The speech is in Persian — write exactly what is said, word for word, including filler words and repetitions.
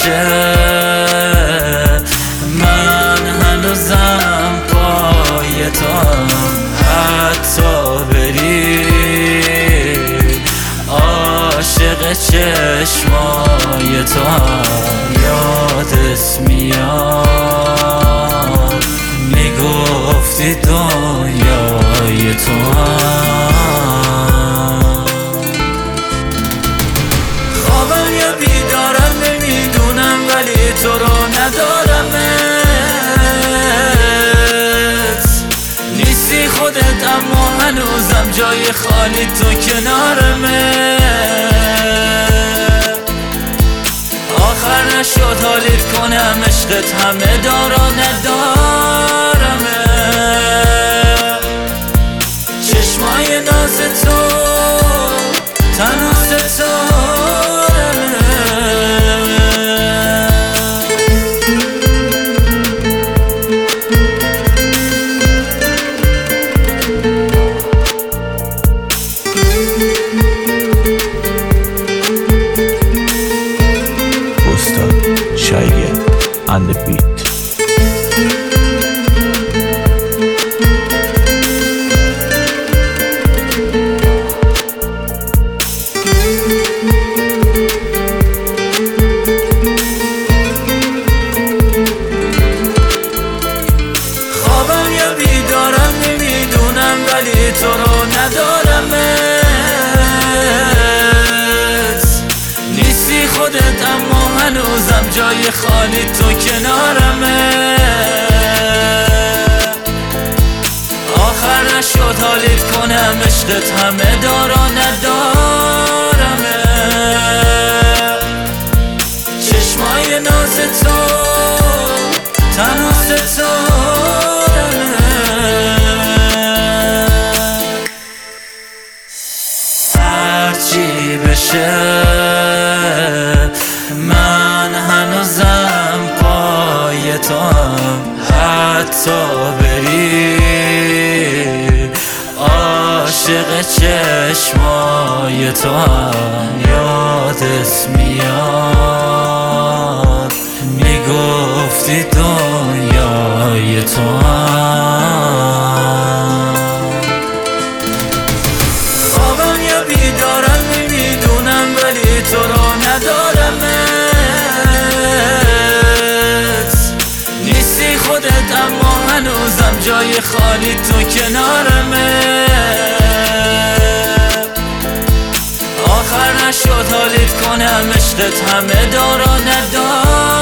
بشه من هنوزم پای توام، حتی بری عاشق چشمای توام. یادت میاد میگفتی دنیای توام. خوابم یا بیدارم نمیدونم ولی تو رو ندارمت. نیستی خودت اما هنوزم جای خالی تو کنارمه. آخر نشد حالیت کنم عشقت همه دارا ندارمه. چشمای ناز تو تنها ستارمه. Shaggy on the beat. خوابم یا بیدارم نمیدونم ولی تو رو ندارمت. نیستی خودت اما هنوزم جای خالی تو کنارمه. آخر نشد حالیت کنم عشقت همه دارا ندارمه. چشمای ناز تو تنها ستارمه. هرچی بشه من هنوزم پای توام، حتی بری عاشق چشمای توام. یادت میاد میگفتی دنیای توام. خوابم یا بیدارم نمیدونم ولی تو رو ندارمت. نیستی خودت اما هنوزم جای خالی تو کنارمه. آخر نشد حالیت کنم عشقت همه دارا ندارمه.